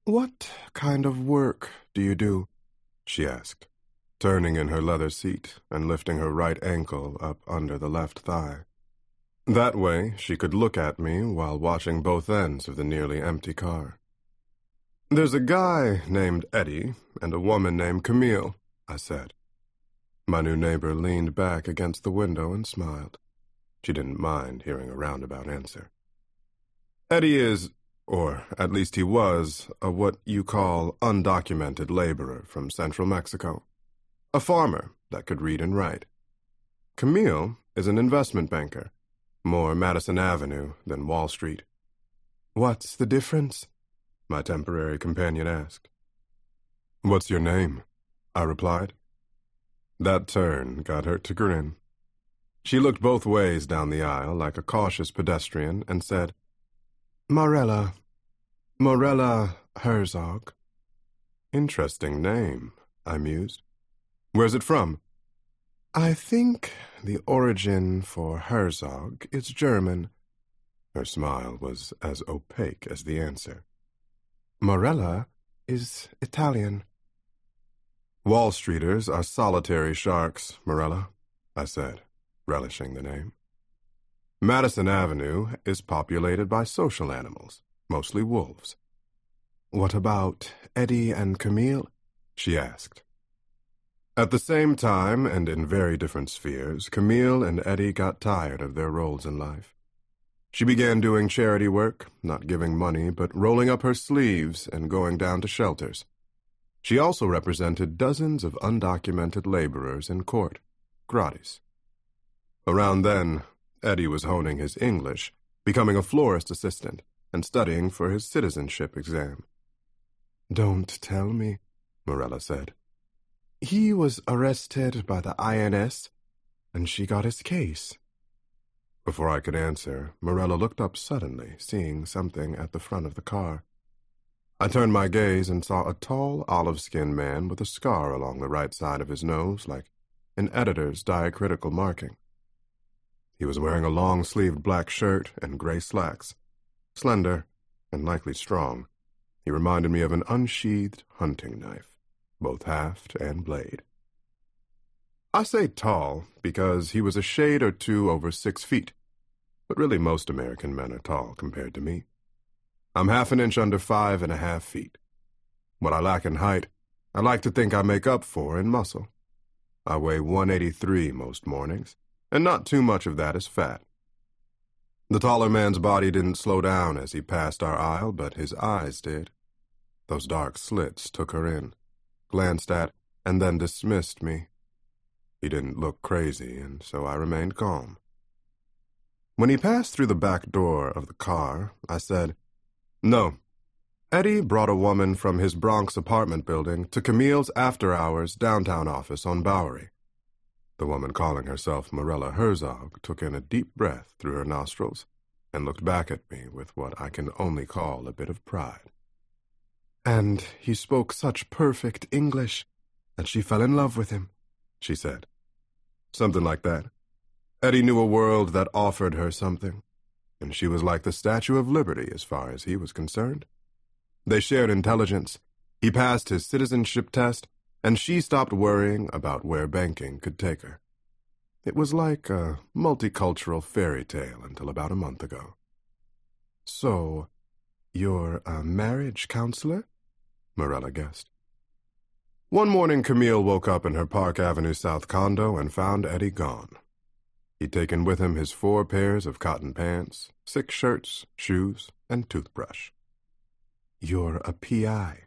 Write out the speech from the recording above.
"What kind of work do you do?" she asked, turning in her leather seat and lifting her right ankle up under the left thigh. That way, she could look at me while watching both ends of the nearly empty car. "There's a guy named Eddie and a woman named Camille," I said. My new neighbor leaned back against the window and smiled. She didn't mind hearing a roundabout answer. "Eddie is, or at least he was, a what you call undocumented laborer from central Mexico. A farmer that could read and write. Camille is an investment banker, more Madison Avenue than Wall Street." "What's the difference?" my temporary companion asked. "What's your name?" I replied. That turn got her to grin. She looked both ways down the aisle like a cautious pedestrian and said, "Morella. Morella Herzog." "Interesting name," I mused. "Where's it from?" "I think the origin for Herzog is German." Her smile was as opaque as the answer. "Morella is Italian." "Wall Streeters are solitary sharks, Morella," I said, relishing the name. "Madison Avenue is populated by social animals, mostly wolves." "What about Eddie and Camille?" she asked. At the same time, and in very different spheres, Camille and Eddie got tired of their roles in life. She began doing charity work, not giving money, but rolling up her sleeves and going down to shelters. She also represented dozens of undocumented laborers in court, gratis. Around then, Eddie was honing his English, becoming a florist assistant, and studying for his citizenship exam. "Don't tell me," Morella said. "He was arrested by the INS, and she got his case." Before I could answer, Morella looked up suddenly, seeing something at the front of the car. I turned my gaze and saw a tall, olive-skinned man with a scar along the right side of his nose, like an editor's diacritical marking. He was wearing a long-sleeved black shirt and gray slacks. Slender and likely strong, he reminded me of an unsheathed hunting knife, both haft and blade. I say tall because he was a shade or two over 6 feet, but really most American men are tall compared to me. I'm half an inch under 5.5 feet. What I lack in height, I like to think I make up for in muscle. I weigh 183 most mornings, and not too much of that is fat. The taller man's body didn't slow down as he passed our aisle, but his eyes did. Those dark slits took her in, glanced at, and then dismissed me. He didn't look crazy, and so I remained calm. When he passed through the back door of the car, I said, "No. Eddie brought a woman from his Bronx apartment building to Camille's after-hours downtown office on Bowery." The woman calling herself Morella Herzog took in a deep breath through her nostrils and looked back at me with what I can only call a bit of pride. "And he spoke such perfect English that she fell in love with him," she said. "Something like that. Eddie knew a world that offered her something, and she was like the Statue of Liberty as far as he was concerned. They shared intelligence. He passed his citizenship test, and she stopped worrying about where banking could take her. It was like a multicultural fairy tale until about a month ago." "So, you're a marriage counselor?" Morella guessed. One morning, Camille woke up in her Park Avenue South condo and found Eddie gone. He'd taken with him his 4 pairs of cotton pants, 6 shirts, shoes, and toothbrush. "You're a PI,"